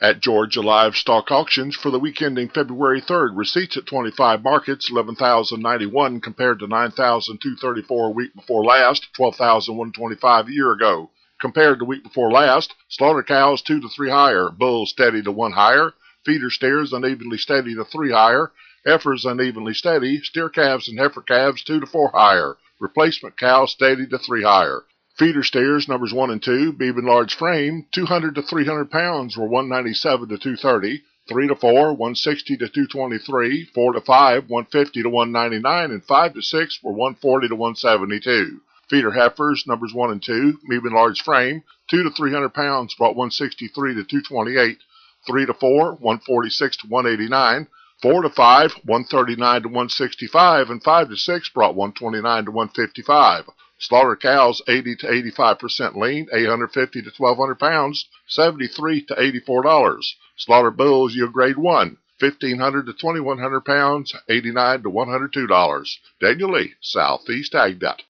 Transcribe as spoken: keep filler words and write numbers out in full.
At Georgia Livestock Auctions for the week ending February third, receipts at twenty-five markets, eleven thousand ninety-one compared to nine thousand two hundred thirty-four a week before last, twelve thousand one hundred twenty-five a year ago. Compared to week before last, slaughter cows two to three higher, bulls steady to one higher, feeder steers unevenly steady to three higher, heifers unevenly steady, steer calves and heifer calves two to four higher, replacement cows steady to three higher. Feeder steers numbers one and two, beef and large frame, two hundred to three hundred pounds were one ninety-seven to two thirty, three to four, one sixty to two twenty-three, four to five, one fifty to one ninety-nine, and five to six were one forty to one seventy-two. Feeder heifers numbers one and two, beef and large frame, two to three hundred pounds brought one sixty-three to two twenty-eight, three to four, one forty-six to one eighty-nine, four to five, one thirty-nine to one sixty-five, and five to six brought one twenty-nine to one fifty-five. Slaughter cows eighty to eighty-five percent lean, eight hundred fifty to twelve hundred pounds, seventy-three to eighty-four dollars. Slaughter bulls yield grade one, fifteen hundred to twenty-one hundred pounds, eighty-nine to one hundred two dollars. Daniel Lee, Southeast Ag Dot.